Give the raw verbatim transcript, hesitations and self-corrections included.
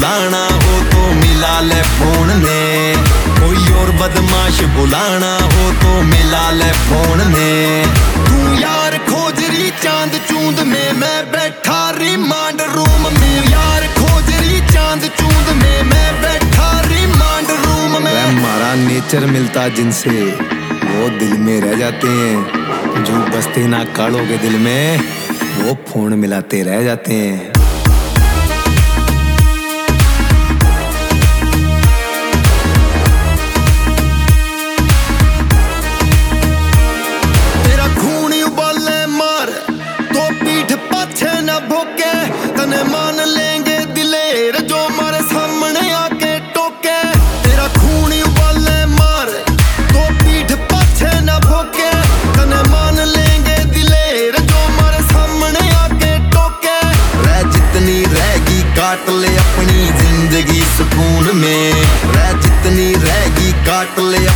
बुलाना हो तो मिला ले फोन में, कोई और बदमाश बुलाना हो तो मिला ले फोन में। तू यार खोज रही चांद चूंद में, मैं बैठा रिमांड रूम में। यार खोज रही चांद चूंद में, मैं बैठा रिमांड रूम में। हमारा नेचर मिलता जिनसे वो दिल में रह जाते हैं, जो बसते ना कालों के दिल में वो फोन मिलाते रह जाते हैं। तेरा खून उबाले मार तो पीठ पाछे न भोके, तने मान लेंगे दिलेर जो मारे सामने आके टोके। तेरा खून उबाले मार तो पीठ पाछे न भोके, तने मान लेंगे दिलेर जो मारे सामने आके टोके। रह जितनी रहेगी काट ले अपनी जिंदगी सुकून में, रह जितनी रहेगी काट ले